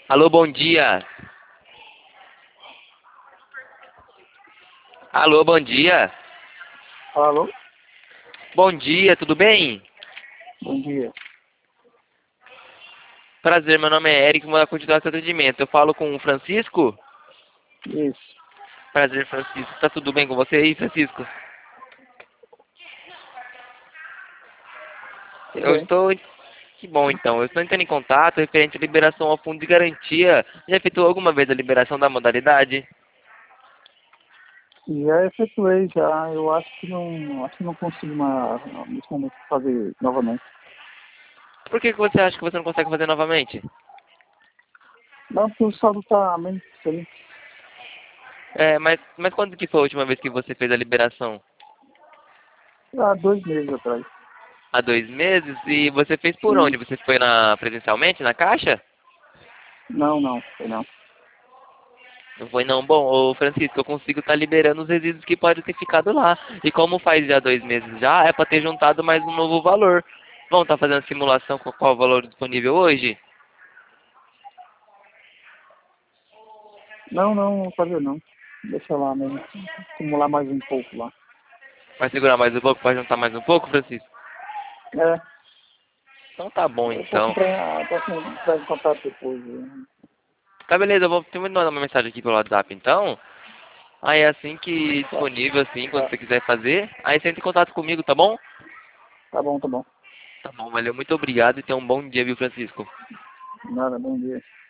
Alô, bom dia. Alô, bom dia. Alô, Bom dia, tudo bem? bom dia. Prazer, meu nome é Eric, vou continuar seu atendimento. Eu falo com o Francisco? Isso. Prazer, Francisco. Tá tudo bem com você aí, Francisco? Tudo Eu bem? estou... Que bom, então. Eu estou entrando em contato referente à liberação ao fundo de garantia. Já efetuou alguma vez a liberação da modalidade? Já efetuei, já. Eu acho que não consigo nesse momento fazer novamente. Por que que você acha que você não consegue fazer novamente? Não, porque o saldo está menos que 100. Mas quando que foi a última vez que você fez a liberação? Há 2 meses atrás. Há 2 meses? E você fez por onde? Isso. Você foi presencialmente, na caixa? Não, foi não. Não foi não. Bom, ô Francisco, eu consigo estar liberando os resíduos que podem ter ficado lá. E como faz já 2 meses já, é para ter juntado mais um novo valor. Vamos estar fazendo a simulação com qual o valor disponível hoje? Não vou fazer não. Deixa lá mesmo. Acumular mais um pouco lá. Vai segurar mais um pouco para juntar mais um pouco, Francisco? É, Então tá bom, eu posso então. entrar em contato depois. Tá beleza, eu vou te mandar uma mensagem aqui pelo WhatsApp então. Aí assim que Tá, disponível, assim, quando tá, você quiser fazer, aí você entra em contato comigo, tá bom? tá bom, tá bom. Tá bom, valeu, muito obrigado e tenha um bom dia, viu, Francisco? Nada, bom dia.